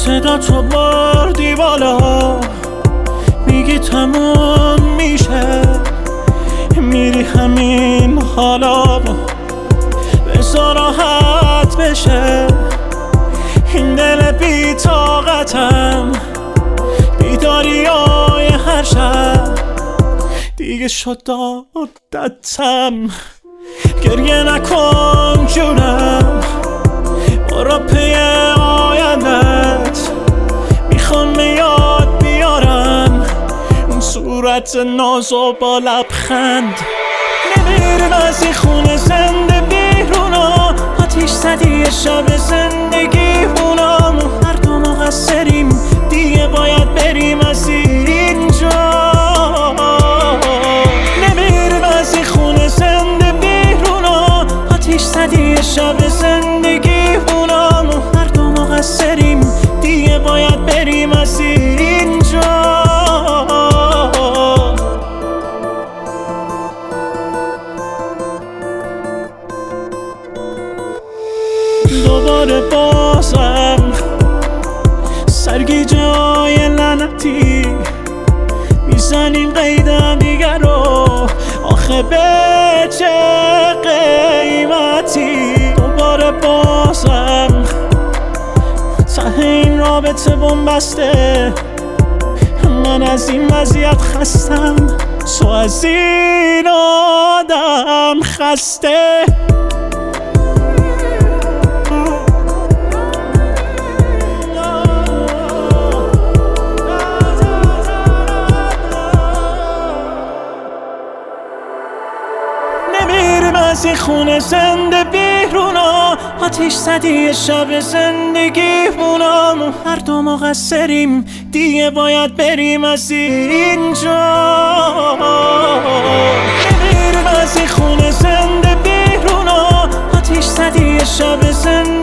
صدا تو بردی بالا، میگی تموم میشه، میری همین حالا، بذار راحت بشه این دل بی طاقتم. بیداریای هر شب دیگه شد عادتم. گریه نکن جونم، برو پی آیندت، میخوام یاد بیارم اون صورت ناز و با لبخند. نمیریم از این خونه زنده بیرونا، آتیش زدی شب زندگی هونم، هر دو مقصریم دیگه باید بریم از اینجا. نمیریم از این خونه زنده بیرونا، آتیش زدی شب زندگی هونم، هر دو مقصریم دیگه باید بریم از اینجا. دوباره بازم سرگیجه های لعنتی میزنیم قیدم دیگر رو، آخه به چه قیمتی؟ دوباره بازم ته این رابطه بنبسته، من از این وضعیت خستم، تو از این آدم خسته. نمیریم از این خونه زنده بیرونا، آتیش زدی شب زندگی هونم، هر دو مقصریم دیگه باید بریم از اینجا. نمیریم از این خونه زنده بیرونا، آتیش زدی شب زندگی